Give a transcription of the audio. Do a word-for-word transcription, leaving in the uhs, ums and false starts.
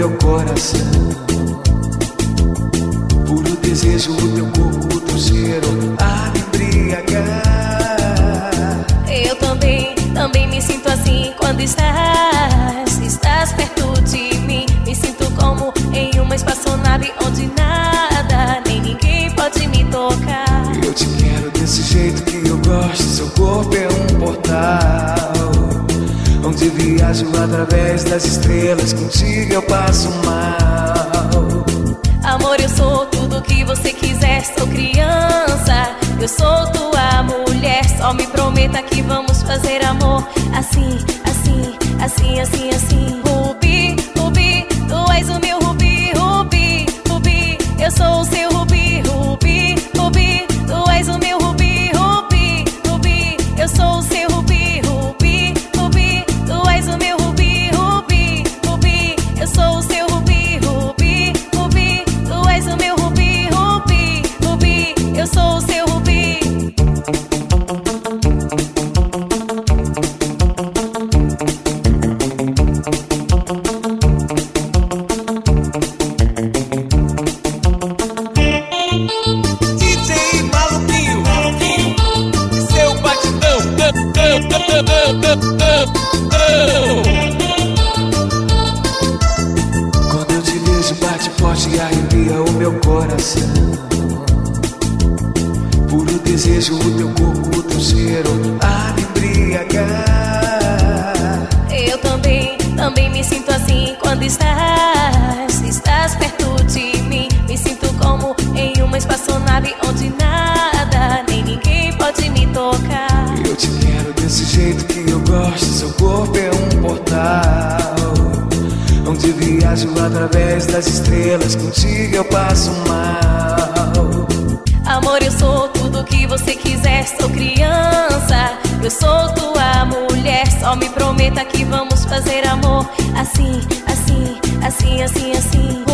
meu coração. Puro desejo, o teu corpo, o teu cheiro a me embriagar. Eu também, também me sinto assim quando estás, estás perto de mim. Me sinto como em uma espaçonave onde nada, nem ninguém pode me tocar. Eu te quero desse jeito que eu gosto. Seu corpo é um portal onde viajo através das estrelas. Contigo eu passo mal. Amor, eu sou tudo que você quiser. Sou criança, eu sou tua mulher. Só me prometa que vamos fazer amor assim, assim, assim, assim, assim. Rubi, Rubi, tu és o meu Rubi, Rubi, Rubi. Eu sou o seu Rubi, Rubi, Rubi. Tu és o meu Rubi, Rubi, Rubi. Eu sou o seu Rubi, Rubi, Rubi. Tu és o meu Rubi, Rubi, Rubi. Eu sou o seu Rubi, Rubi, Rubi. Tu és o meu Rubi, Rubi, Rubi. Eu sou o seu Rubi. D J Maluquinho, seu batidão. Quando eu te vejo bate forte e arrepia o meu coração. Puro desejo, o teu corpo, o teu cheiro a me embriagar. Eu também, também me sinto assim quando estás, estás perto de mim. Me sinto como em uma espaçonave onde nada, nem ninguém pode me tocar. Eu te quero desse jeito que eu gosto. Seu corpo é um portal onde viajo através das estrelas. Contigo eu passo mal. Amor, eu sou tudo que você quiser. Sou criança, eu sou tua mulher. Só me prometa que vamos fazer amor assim, assim, assim, assim, assim.